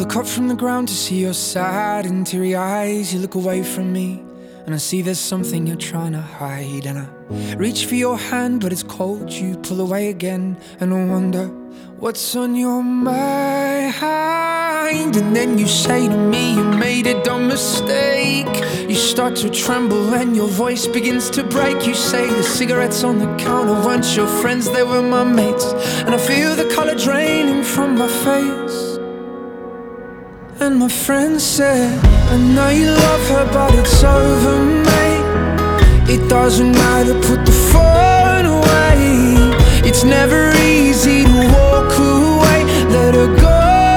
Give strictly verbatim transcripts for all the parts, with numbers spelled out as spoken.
look up from the ground to see your sad and teary eyes. You look away from me and I see there's something you're trying to hide. And I reach for your hand but it's cold. You pull away again and I wonder what's on your mind. And then you say to me you made a dumb mistake. You start to tremble and your voice begins to break. You say the cigarettes on the counter weren't your friends, they were my mates. And I feel the color draining from my face. And my friend said, I know you love her but it's over, mate. It doesn't matter, put the phone away. It's never easy to walk away. Let her go,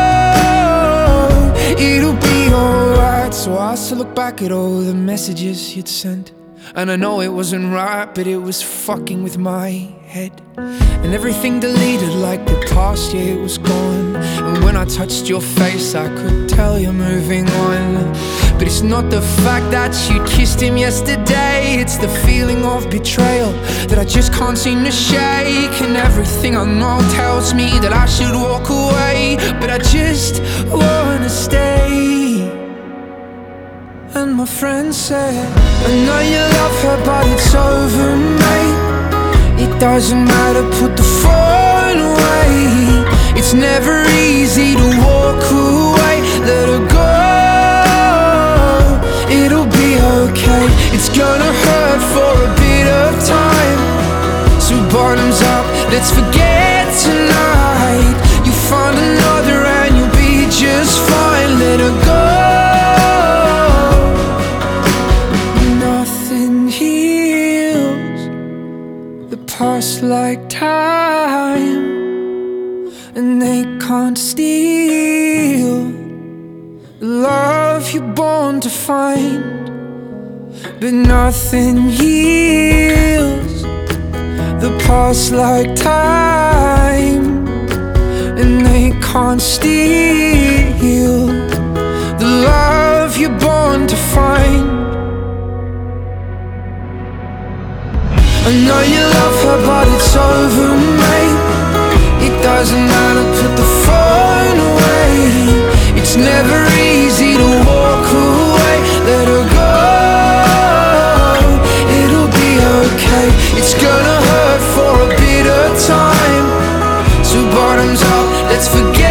it'll be alright. So I still look back at all the messages you'd sent, and I know it wasn't right, but it was fucking with my head. And everything deleted like the past, yeah, it was gone. And when I touched your face I could tell you're moving on. But it's not the fact that you kissed him yesterday, it's the feeling of betrayal that I just can't seem to shake. And everything I know tells me that I should walk away, but I just wanna stay. And my friend said, I know you love her but it's over, mate. It doesn't matter, put the phone away. It's never easy to walk away. Let her go, it'll be okay. It's gonna hurt for a bit of time. So bottoms up, let's forget tonight. You find another and you'll be just fine. Let her go. Past like time, and they can't steal the love you're born to find. But nothing heals the past like time, and they can't steal the love you're born to find. I know you love her but it's over, mate. It doesn't matter, put the phone away. It's never easy to walk away. Let her go, it'll be okay. It's gonna hurt for a bit of time. So bottoms up, let's forget